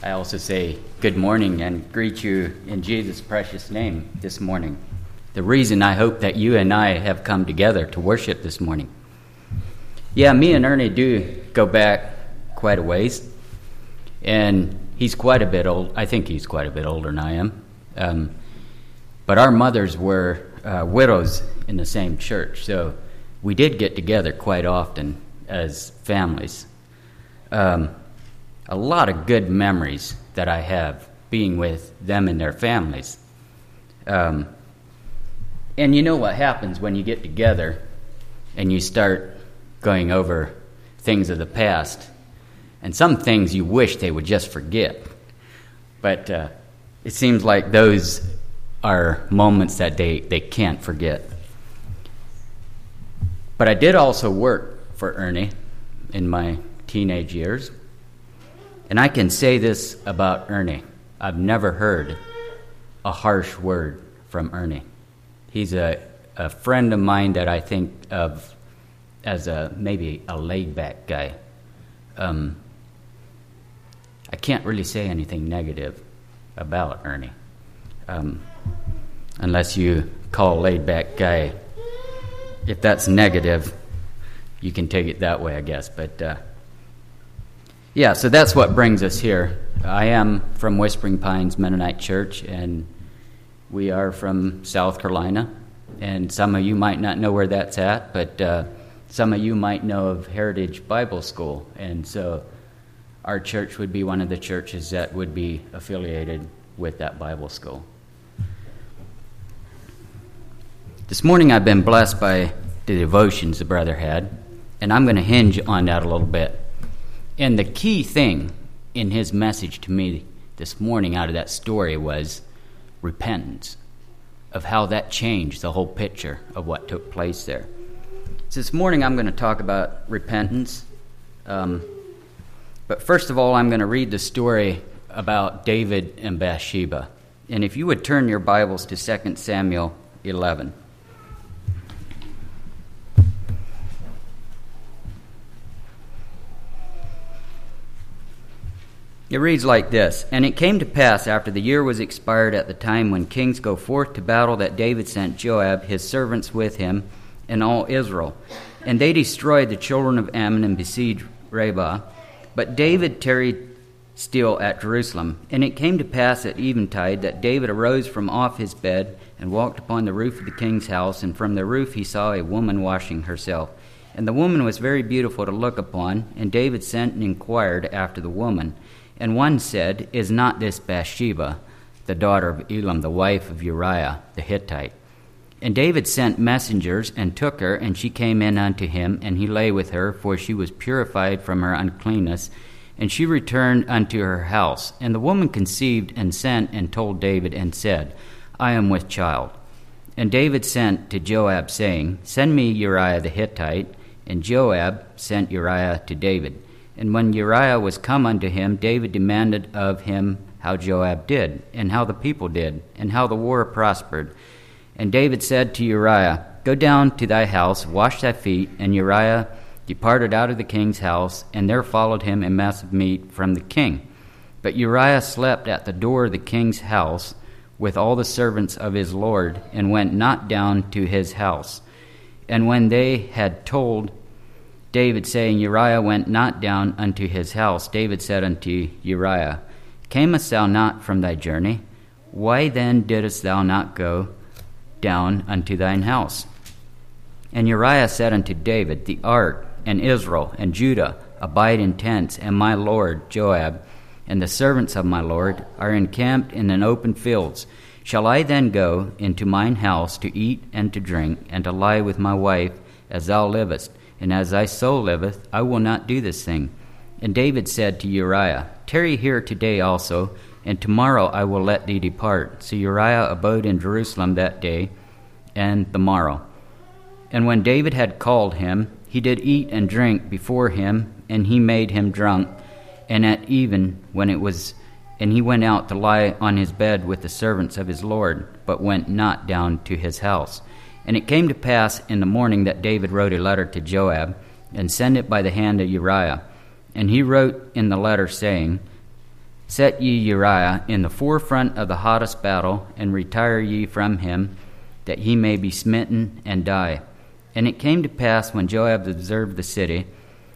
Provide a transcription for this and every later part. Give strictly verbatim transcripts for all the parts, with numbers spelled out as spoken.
I also say good morning and greet you in Jesus' precious name this morning. The reason I hope that you and I have come together to worship this morning. Yeah, me and Ernie do go back quite a ways, and he's quite a bit old. I think he's quite a bit older than I am. Um, but our mothers were uh, widows in the same church, so we did get together quite often as families. Um, a lot of good memories that I have being with them and their families. Um, and you know what happens when you get together and you start going over things of the past, and some things you wish they would just forget. But uh, it seems like those are moments that they, they can't forget. But I did also work for Ernie in my teenage years. And I can say this about Ernie. I've never heard a harsh word from Ernie. He's a, a friend of mine that I think of as a maybe a laid-back guy. Um, I can't really say anything negative about Ernie. Um, unless you call a laid-back guy, if that's negative, you can take it that way, I guess. But uh, yeah, so that's what brings us here. I am from Whispering Pines Mennonite Church, and we are from South Carolina. And some of you might not know where that's at, but uh, some of you might know of Heritage Bible School. And so our church would be one of the churches that would be affiliated with that Bible school. This morning I've been blessed by the devotions the brother had, and I'm going to hinge on that a little bit. And the key thing in his message to me this morning out of that story was repentance, of how that changed the whole picture of what took place there. So this morning I'm going to talk about repentance. Um, but first of all, I'm going to read the story about David and Bathsheba. And if you would turn your Bibles to Second Samuel eleven. It reads like this: And it came to pass after the year was expired at the time when kings go forth to battle that David sent Joab, his servants with him, and all Israel. And they destroyed the children of Ammon and besieged Rabbah. But David tarried still at Jerusalem. And it came to pass at eventide that David arose from off his bed and walked upon the roof of the king's house, and from the roof he saw a woman washing herself. And the woman was very beautiful to look upon, and David sent and inquired after the woman. And one said, Is not this Bathsheba, the daughter of Elam, the wife of Uriah the Hittite? And David sent messengers, and took her, and she came in unto him, and he lay with her, for she was purified from her uncleanness. And she returned unto her house. And the woman conceived, and sent, and told David, and said, I am with child. And David sent to Joab, saying, Send me Uriah the Hittite. And Joab sent Uriah to David. And when Uriah was come unto him, David demanded of him how Joab did, and how the people did, and how the war prospered. And David said to Uriah, Go down to thy house, wash thy feet. And Uriah departed out of the king's house, and there followed him a mess of meat from the king. But Uriah slept at the door of the king's house with all the servants of his lord, and went not down to his house. And when they had told David, saying, Uriah went not down unto his house, David said unto Uriah, Camest thou not from thy journey? Why then didst thou not go down unto thine house? And Uriah said unto David, The ark and Israel and Judah abide in tents, and my lord Joab and the servants of my lord are encamped in an open fields. Shall I then go into mine house to eat and to drink, and to lie with my wife, as thou livest? And as thy soul liveth, I will not do this thing. And David said to Uriah, Tarry here today also, and tomorrow I will let thee depart. So Uriah abode in Jerusalem that day and the morrow. And when David had called him, he did eat and drink before him, and he made him drunk. And at even, when it was, and he went out to lie on his bed with the servants of his lord, but went not down to his house. And it came to pass in the morning that David wrote a letter to Joab, and sent it by the hand of Uriah. And he wrote in the letter, saying, Set ye Uriah in the forefront of the hottest battle, and retire ye from him, that he may be smitten and die. And it came to pass, when Joab observed the city,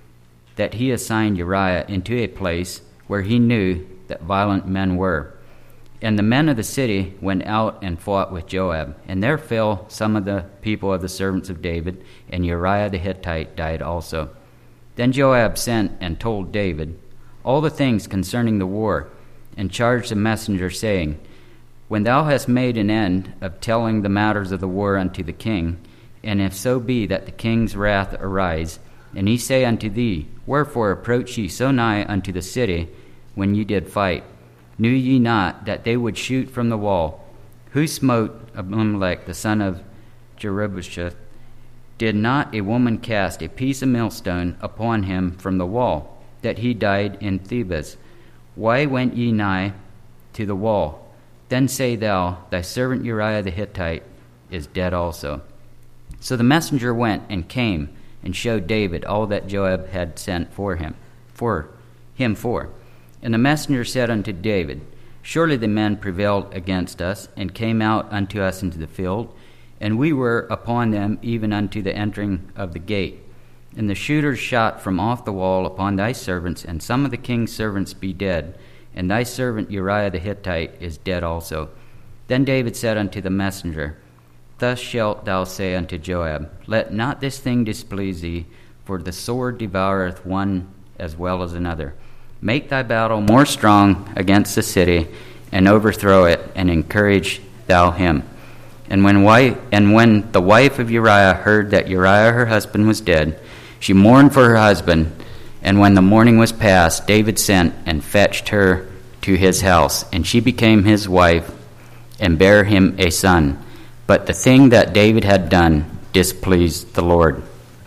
that he assigned Uriah into a place where he knew that violent men were. And the men of the city went out and fought with Joab. And there fell some of the people of the servants of David, and Uriah the Hittite died also. Then Joab sent and told David all the things concerning the war, and charged the messenger, saying, When thou hast made an end of telling the matters of the war unto the king, and if so be that the king's wrath arise, and he say unto thee, Wherefore approach ye so nigh unto the city when ye did fight? Knew ye not that they would shoot from the wall? Who smote Abimelech the son of Jerubbesheth? Did not a woman cast a piece of millstone upon him from the wall, that he died in Thebez? Why went ye nigh to the wall? Then say thou, Thy servant Uriah the Hittite is dead also. So the messenger went and came and showed David all that Joab had sent for him, for him for. And the messenger said unto David, Surely the men prevailed against us, and came out unto us into the field, and we were upon them even unto the entering of the gate. And the shooters shot from off the wall upon thy servants, and some of the king's servants be dead, and thy servant Uriah the Hittite is dead also. Then David said unto the messenger, Thus shalt thou say unto Joab, Let not this thing displease thee, for the sword devoureth one as well as another. Make thy battle more strong against the city, and overthrow it, and encourage thou him. And when wife, and when the wife of Uriah heard that Uriah her husband was dead, she mourned for her husband. And when the morning was past, David sent and fetched her to his house, and she became his wife, and bare him a son. But the thing that David had done displeased the Lord.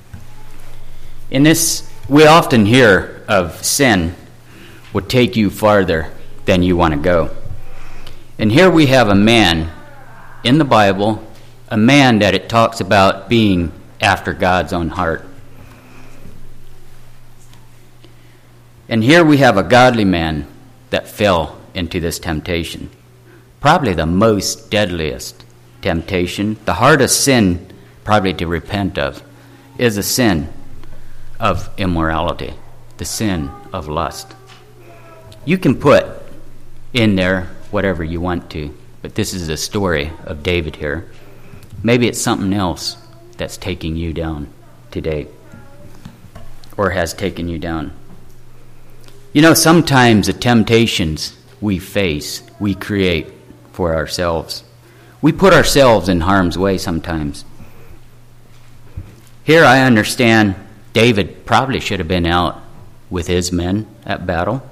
In this, we often hear of sin would take you farther than you want to go. And here we have a man in the Bible, a man that it talks about being after God's own heart. And here we have a godly man that fell into this temptation. Probably the most deadliest temptation, the hardest sin probably to repent of, is a sin of immorality, the sin of lust. You can put in there whatever you want to, but this is the story of David here. Maybe it's something else that's taking you down today, or has taken you down. You know, sometimes the temptations we face, we create for ourselves. We put ourselves in harm's way sometimes. Here I understand David probably should have been out with his men at battle.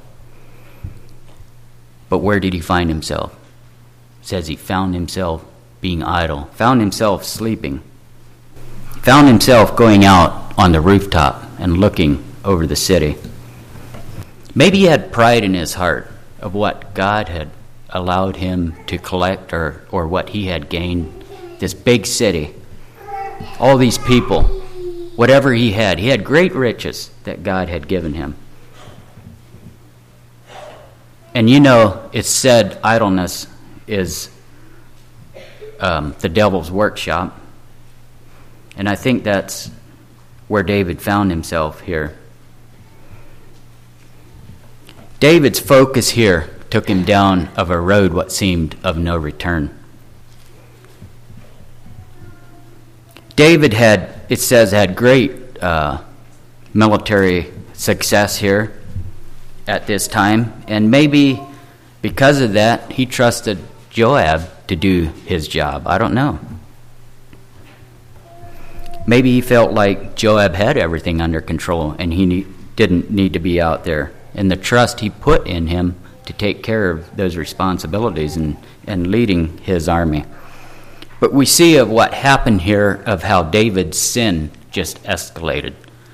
But where did he find himself? It says he found himself being idle, found himself sleeping, found himself going out on the rooftop and looking over the city. Maybe he had pride in his heart of what God had allowed him to collect, or, or what he had gained. This big city, all these people, whatever he had. He had great riches that God had given him. And you know, it's said idleness is um, the devil's workshop. And I think that's where David found himself here. David's focus here took him down of a road what seemed of no return. David had, it says, had great uh, military success here at this time, and maybe because of that, he trusted Joab to do his job. I don't know. Maybe he felt like Joab had everything under control, and he ne- didn't need to be out there. And the trust he put in him to take care of those responsibilities and, and leading his army. But we see of what happened here, of how David's sin just escalated.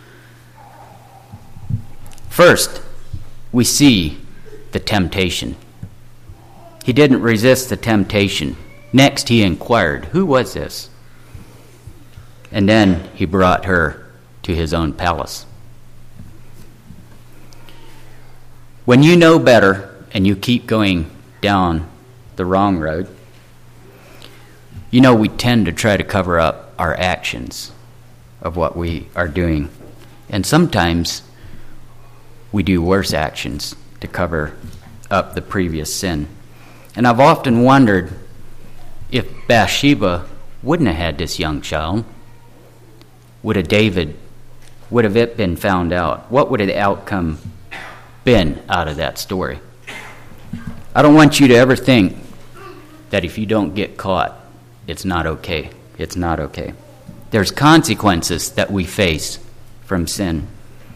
First, we see the temptation. He didn't resist the temptation. Next, he inquired, who was this? And then he brought her to his own palace. When you know better and you keep going down the wrong road, you know we tend to try to cover up our actions of what we are doing. And sometimes we do worse actions to cover up the previous sin. And I've often wondered if Bathsheba wouldn't have had this young child, would have David, would have it been found out? What would the outcome been out of that story? I don't want you to ever think that if you don't get caught, it's not okay. It's not okay. There's consequences that we face from sin.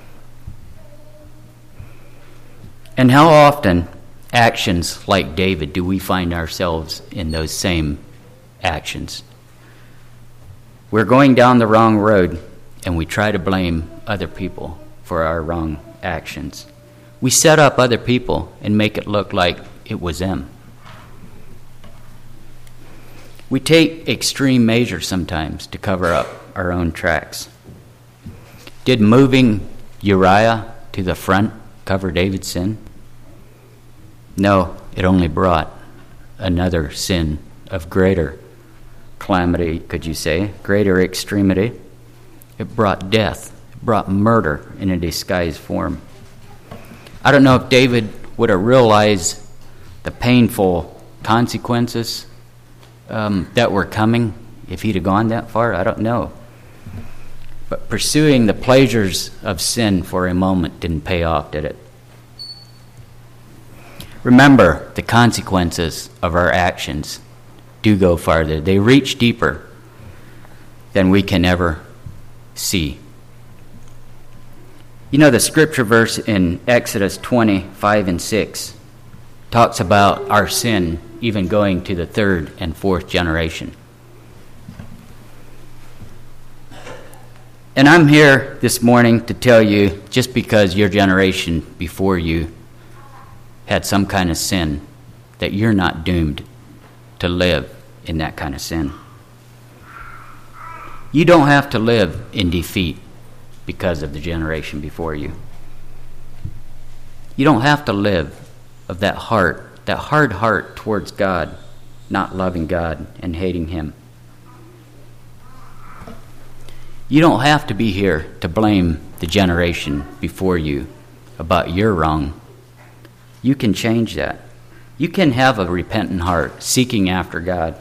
And how often actions like David do we find ourselves in those same actions? We're going down the wrong road and we try to blame other people for our wrong actions. We set up other people and make it look like it was them. We take extreme measures sometimes to cover up our own tracks. Did moving Uriah to the front cover David's sin? No, it only brought another sin of greater calamity, could you say, greater extremity. It brought death. It brought murder in a disguised form. I don't know if David would have realized the painful consequences um, that were coming if he'd have gone that far. I don't know. But pursuing the pleasures of sin for a moment didn't pay off, did it? Remember, the consequences of our actions do go farther. They reach deeper than we can ever see. You know, the scripture verse in Exodus twenty, five and six talks about our sin even going to the third and fourth generation. And I'm here this morning to tell you, just because your generation before you had some kind of sin, that you're not doomed to live in that kind of sin. You don't have to live in defeat because of the generation before you. You don't have to live of that heart, that hard heart towards God, not loving God and hating Him. You don't have to be here to blame the generation before you about your wrong. You can change that. You can have a repentant heart, seeking after God.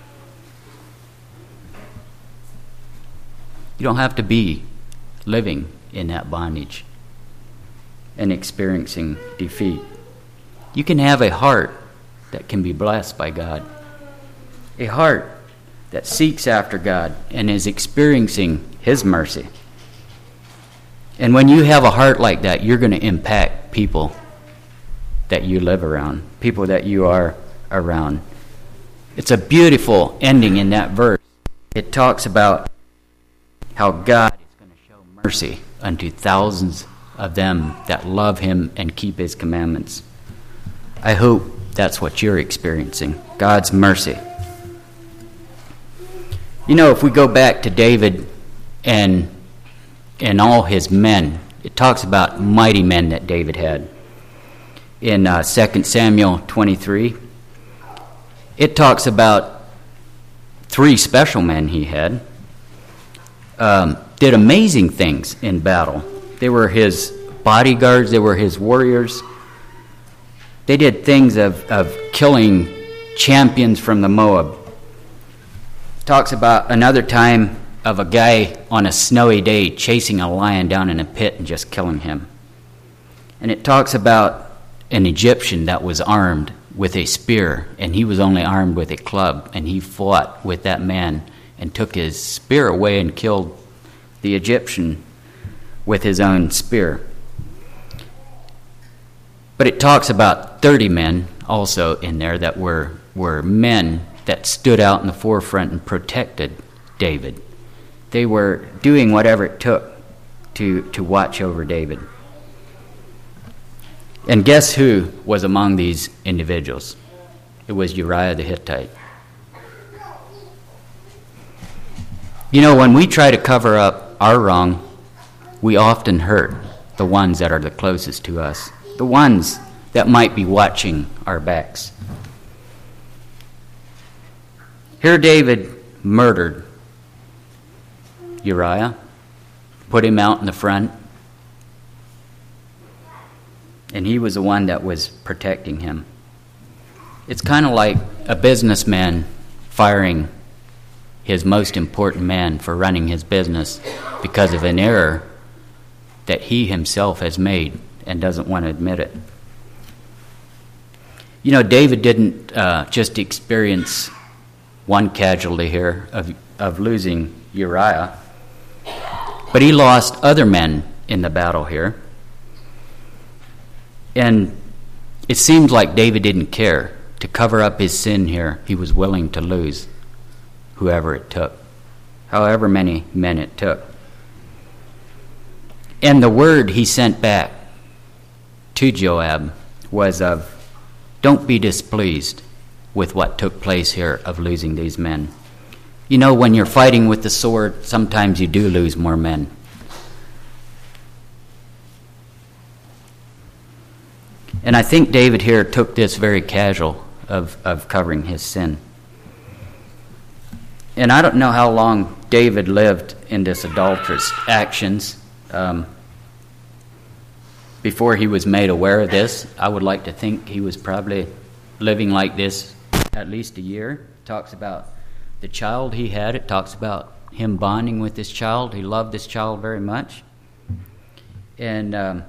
You don't have to be living in that bondage and experiencing defeat. You can have a heart that can be blessed by God. A heart that seeks after God and is experiencing His mercy. And when you have a heart like that, you're going to impact people that you live around, people that you are around. It's a beautiful ending in that verse. It talks about how God is going to show mercy unto thousands of them that love Him and keep His commandments. I hope that's what you're experiencing, God's mercy. You know, if we go back to David and and all his men, it talks about mighty men that David had. In uh, Second Samuel twenty-three, it talks about three special men he had. Um, did amazing things in battle. They were his bodyguards. They were his warriors. They did things of, of killing champions from the Moab. Talks about another time of a guy on a snowy day chasing a lion down in a pit and just killing him. And it talks about an Egyptian that was armed with a spear, and he was only armed with a club, and he fought with that man and took his spear away and killed the Egyptian with his own spear. But it talks about thirty men also in there that were, were men that stood out in the forefront and protected David. They were doing whatever it took to, to watch over David. And guess who was among these individuals? It was Uriah the Hittite. You know, when we try to cover up our wrong, we often hurt the ones that are the closest to us, the ones that might be watching our backs. Here David murdered Uriah, put him out in the front, and he was the one that was protecting him. It's kind of like a businessman firing his most important man for running his business because of an error that he himself has made and doesn't want to admit it. You know, David didn't uh, just experience one casualty here of, of losing Uriah, but he lost other men in the battle here. And it seems like David didn't care. To cover up his sin here, he was willing to lose whoever it took, however many men it took. And the word he sent back to Joab was of, don't be displeased with what took place here of losing these men. You know, when you're fighting with the sword, sometimes you do lose more men. And I think David here took this very casual of, of covering his sin. And I don't know how long David lived in this adulterous actions um, before he was made aware of this. I would like to think he was probably living like this at least a year. It talks about the child he had. It talks about him bonding with this child. He loved this child very much. And um,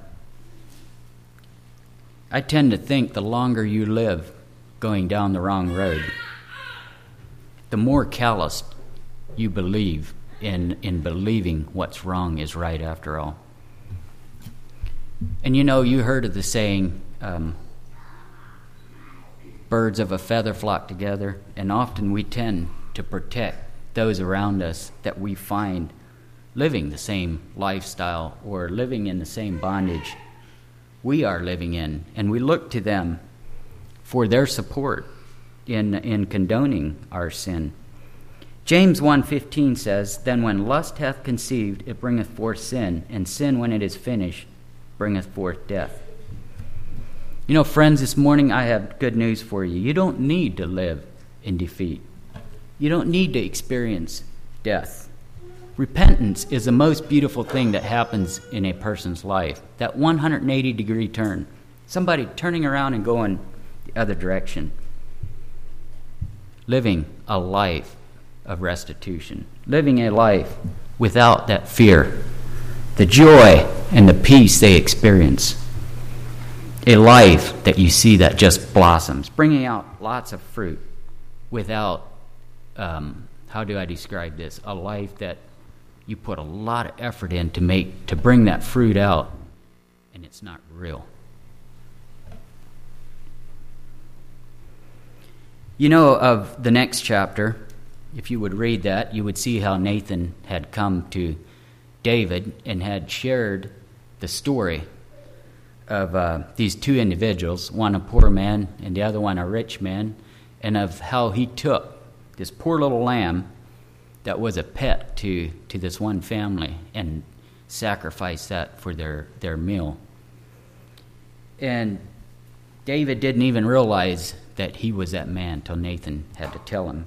I tend to think the longer you live going down the wrong road, the more calloused you believe in in believing what's wrong is right after all. And you know, you heard of the saying, um, birds of a feather flock together, and often we tend to protect those around us that we find living the same lifestyle or living in the same bondage we are living in, and we look to them for their support in in condoning our sin. James one fifteen says, then when lust hath conceived, it bringeth forth sin, and sin, when it is finished, bringeth forth death. You know, friends, this morning I have good news for you. You don't need to live in defeat. You don't need to experience death. Repentance is the most beautiful thing that happens in a person's life. That one hundred eighty degree turn. Somebody turning around and going the other direction. Living a life of restitution. Living a life without that fear. The joy and the peace they experience. A life that you see that just blossoms. Bringing out lots of fruit without, um, how do I describe this? A life that you put a lot of effort in to make, to bring that fruit out, and it's not real. You know, of the next chapter, if you would read that, you would see how Nathan had come to David and had shared the story of uh, these two individuals, one a poor man and the other one a rich man, and of how he took this poor little lamb that was a pet to, to this one family and sacrificed that for their, their meal. And David didn't even realize that he was that man till Nathan had to tell him.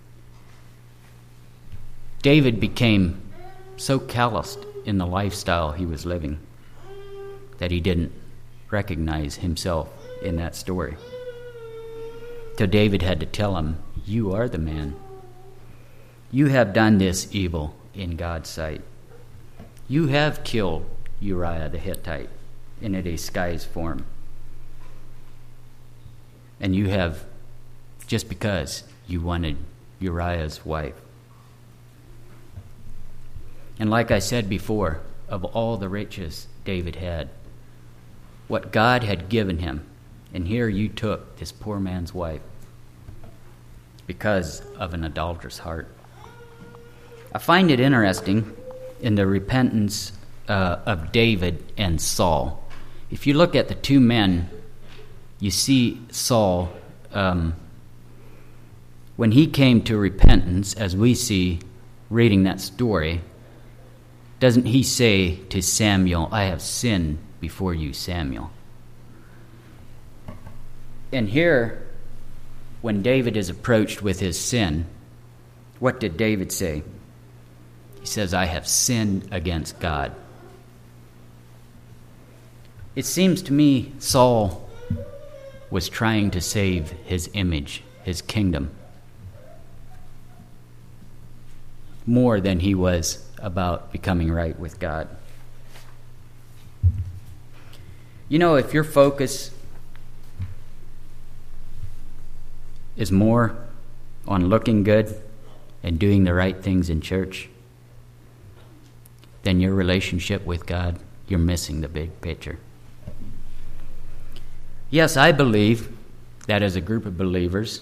David became so calloused in the lifestyle he was living that he didn't recognize himself in that story. Till David had to tell him, you are the man. You have done this evil in God's sight. You have killed Uriah the Hittite in a disguised form. And you have, just because you wanted Uriah's wife. And like I said before, of all the riches David had, what God had given him, and here you took this poor man's wife because of an adulterous heart. I find it interesting in the repentance uh, of David and Saul. If you look at the two men, you see Saul, um, when he came to repentance, as we see reading that story, doesn't he say to Samuel, I have sinned before you, Samuel? And here, when David is approached with his sin, what did David say? He says, I have sinned against God. It seems to me Saul was trying to save his image, his kingdom, more than he was about becoming right with God. You know, if your focus is more on looking good and doing the right things in church than your relationship with God, you're missing the big picture. Yes, I believe that as a group of believers,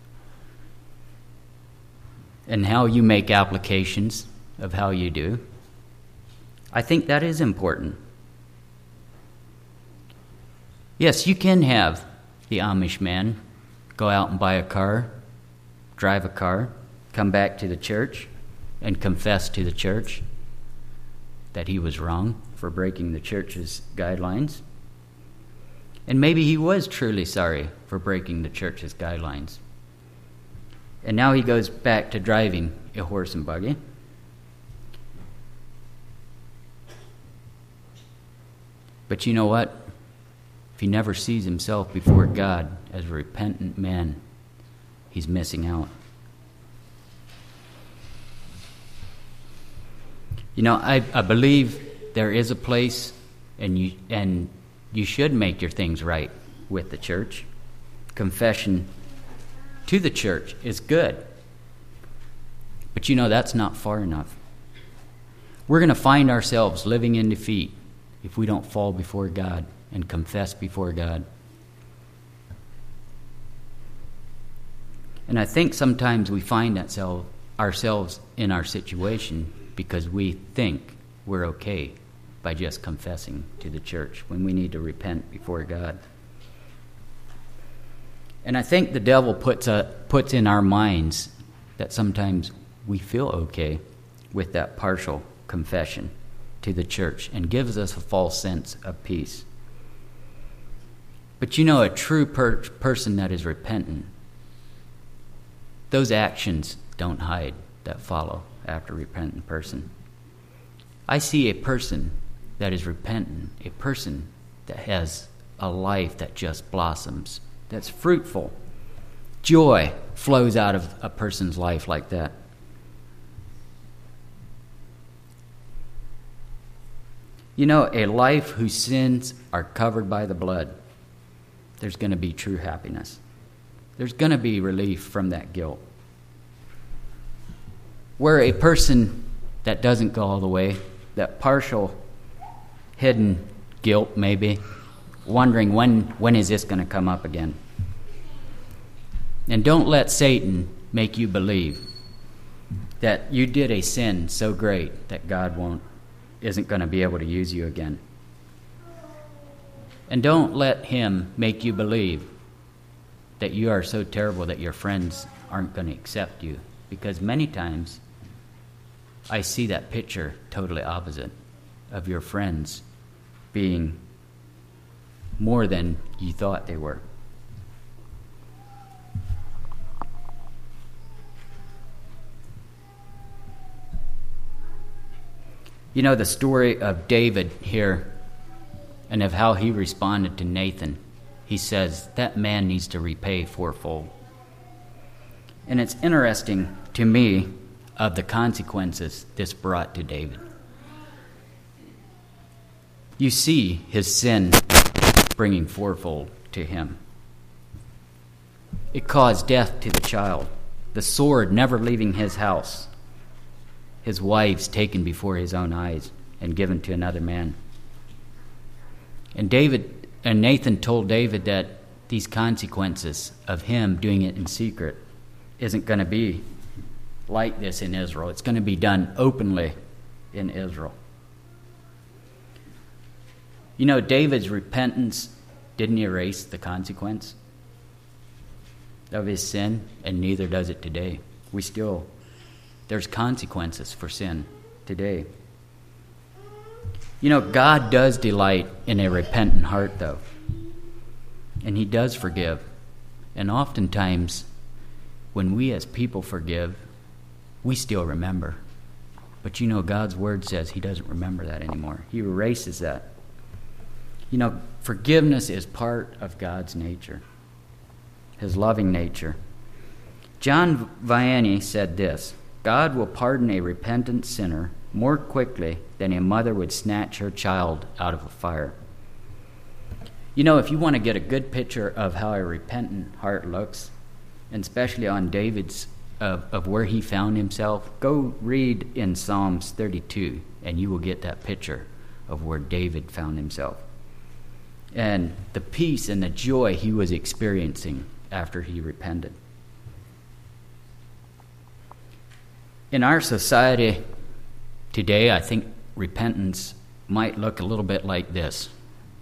and how you make applications of how you do, I think that is important. Yes, you can have the Amish man go out and buy a car, drive a car, come back to the church, and confess to the church that he was wrong for breaking the church's guidelines. And maybe he was truly sorry for breaking the church's guidelines. And now he goes back to driving a horse and buggy. But you know what? If he never sees himself before God as a repentant man, he's missing out. You know, I, I believe there is a place, and you and you should make your things right with the church. Confession to the church is good. But you know, that's not far enough. We're going to find ourselves living in defeat if we don't fall before God and confess before God. And I think sometimes we find ourselves ourselves in our situation because we think we're okay by just confessing to the church when we need to repent before God. And I think the devil puts a, puts in our minds that sometimes we feel okay with that partial confession to the church and gives us a false sense of peace. But you know, a true per- person that is repentant, those actions don't hide that follow after a repentant person. I see a person that is repentant, a person that has a life that just blossoms, that's fruitful. Joy flows out of a person's life like that. You know, a life whose sins are covered by the blood, there's going to be true happiness. There's going to be relief from that guilt. Where a person that doesn't go all the way, that partial, hidden guilt maybe, wondering when when is this going to come up again. And don't let Satan make you believe that you did a sin so great that God won't isn't going to be able to use you again. And don't let him make you believe that you are so terrible that your friends aren't going to accept you. Because many times I see that picture totally opposite of your friends being more than you thought they were. You know, the story of David here and of how he responded to Nathan, he says that man needs to repay fourfold. And it's interesting to me of the consequences this brought to David. You see his sin bringing fourfold to him. It caused death to the child, the sword never leaving his house, his wives taken before his own eyes and given to another man. And David and Nathan told David that these consequences of him doing it in secret isn't going to be like this in Israel. It's going to be done openly in Israel. You know, David's repentance didn't erase the consequence of his sin, and neither does it today. We still, there's consequences for sin today. You know, God does delight in a repentant heart, though. And he does forgive And oftentimes, when we as people forgive, we still remember. But you know, God's word says he doesn't remember that anymore. He erases that. You know, forgiveness is part of God's nature, his loving nature. John Vianney said this: God will pardon a repentant sinner more quickly than a mother would snatch her child out of a fire. You know, if you want to get a good picture of how a repentant heart looks, and especially on David's, of, of where he found himself, go read in Psalms thirty-two, and you will get that picture of where David found himself. And the peace and the joy he was experiencing after he repented. In our society today, I think repentance might look a little bit like this.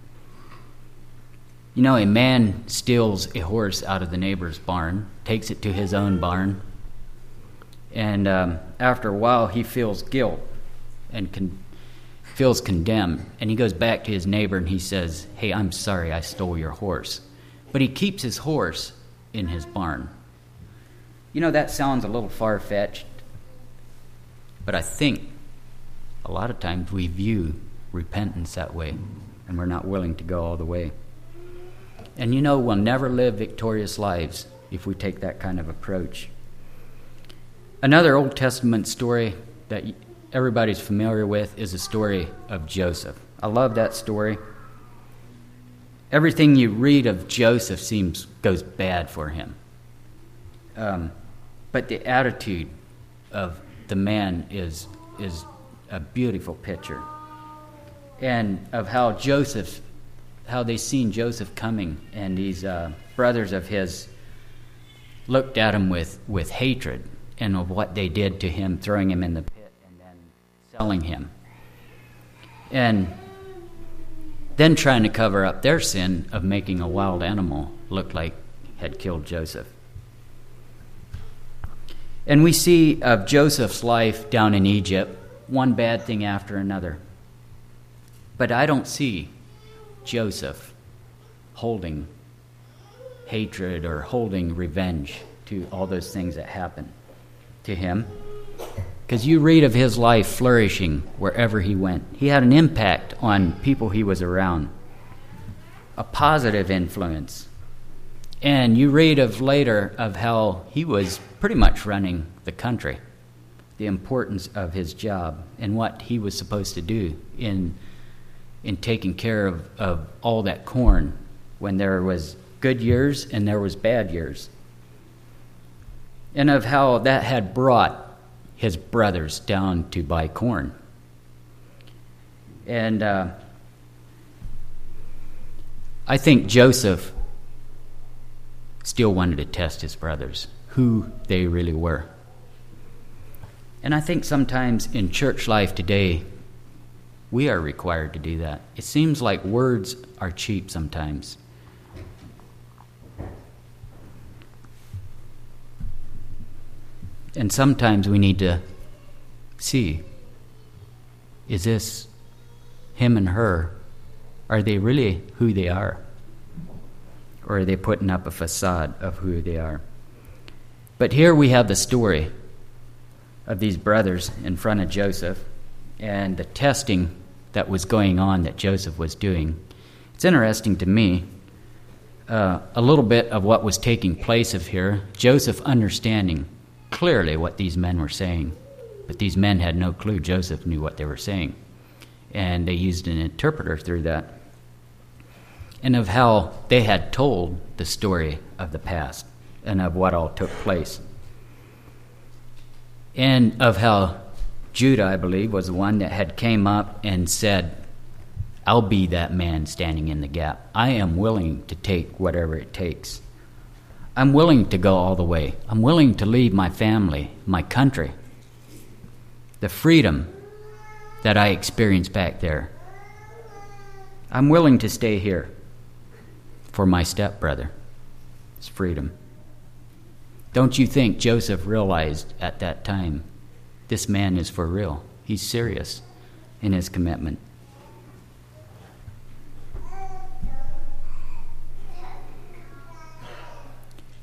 You know, a man steals a horse out of the neighbor's barn, takes it to his own barn, and um, after a while he feels guilt and con- feels condemned, and he goes back to his neighbor and he says, "Hey, I'm sorry I stole your horse." But he keeps his horse in his barn. You know, that sounds a little far-fetched, but I think a lot of times we view repentance that way, and we're not willing to go all the way. And you know, we'll never live victorious lives if we take that kind of approach. Another Old Testament story that everybody's familiar with is the story of Joseph. I love that story. Everything you read of Joseph seems goes bad for him. Um, but the attitude of the man is is a beautiful picture. And of how Joseph, how they seen Joseph coming, and these uh, brothers of his looked at him with, with hatred, and of what they did to him, throwing him in the pit and then selling him. And then trying to cover up their sin of making a wild animal look like had killed Joseph. And we see of Joseph's life down in Egypt, one bad thing after another. But I don't see Joseph holding hatred or holding revenge to all those things that happened to him. Because you read of his life flourishing wherever he went. He had an impact on people he was around, a positive influence. And you read of later of how he was pretty much running the country, the importance of his job and what he was supposed to do in in taking care of, of all that corn when there was good years and there was bad years. And of how that had brought his brothers down to buy corn. And uh, I think Joseph still wanted to test his brothers, who they really were. And I think sometimes in church life today, we are required to do that. It seems like words are cheap sometimes. And sometimes we need to see, is this him and her? Are they really who they are? Or are they putting up a facade of who they are? But here we have the story of these brothers in front of Joseph and the testing that was going on that Joseph was doing. It's interesting to me, uh, a little bit of what was taking place of here, Joseph understanding clearly what these men were saying. But these men had no clue Joseph knew what they were saying. And they used an interpreter through that. And of how they had told the story of the past and of what all took place. And of how Judah, I believe, was the one that had came up and said, I'll be that man standing in the gap. I am willing to take whatever it takes. I'm willing to go all the way. I'm willing to leave my family, my country, the freedom that I experienced back there. I'm willing to stay here for my stepbrother. It's freedom. Don't you think Joseph realized at that time, this man is for real. He's serious in his commitment.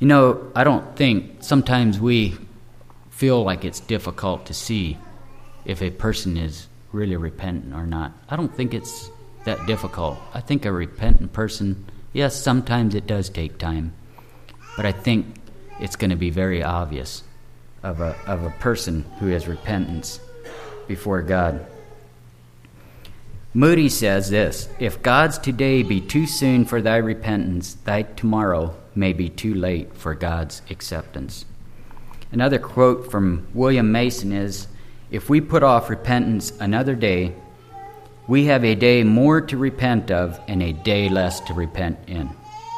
You know, I don't think sometimes we feel like it's difficult to see if a person is really repentant or not. I don't think it's that difficult. I think a repentant person, yes, sometimes it does take time, but I think it's going to be very obvious of a of a person who has repentance before God. Moody says this: "If God's today be too soon for thy repentance, thy tomorrow may be too late for God's acceptance." Another quote from William Mason is, "If we put off repentance another day, we have a day more to repent of and a day less to repent in."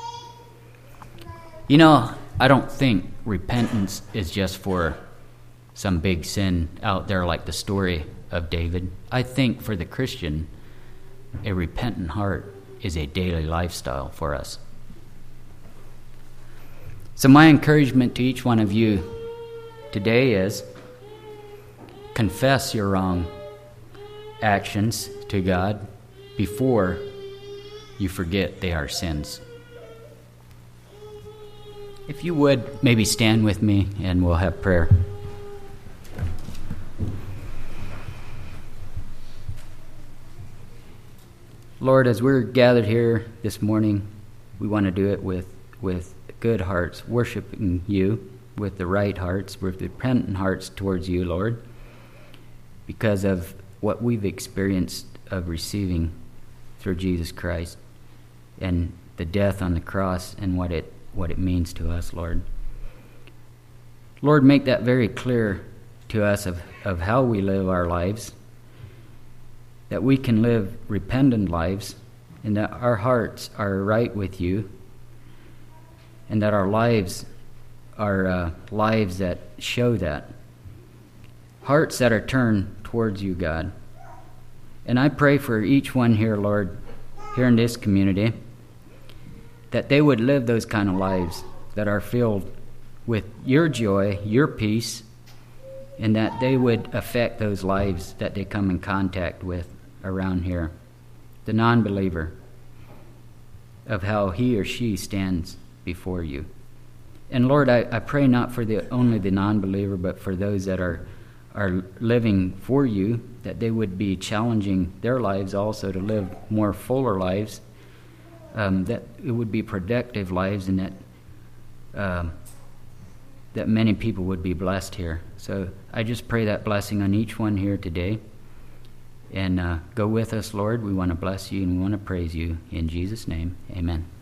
You know, I don't think repentance is just for some big sin out there like the story of David. I think for the Christian, a repentant heart is a daily lifestyle for us. So my encouragement to each one of you today is confess your wrong actions to God before you forget they are sins. If you would, maybe stand with me and we'll have prayer. Lord, as we're gathered here this morning, we want to do it with, with good hearts, worshiping you with the right hearts, with repentant hearts towards you, Lord, because of what we've experienced of receiving through Jesus Christ and the death on the cross and what it what it means to us, Lord. Lord, make that very clear to us of, of how we live our lives, that we can live repentant lives, and that our hearts are right with you, and that our lives are uh, lives that show that. Hearts that are turned towards you, God. And I pray for each one here, Lord, here in this community, that they would live those kind of lives that are filled with your joy, your peace, and that they would affect those lives that they come in contact with around here. The non-believer, of how he or she stands before you. And Lord, I, I pray not for the only the non-believer, but for those that are are living for you, that they would be challenging their lives also to live more fuller lives, um, that it would be productive lives, and that um, that many people would be blessed here. So I just pray that blessing on each one here today. And uh, go with us, Lord. We want to bless you and we want to praise you. In Jesus' name, amen.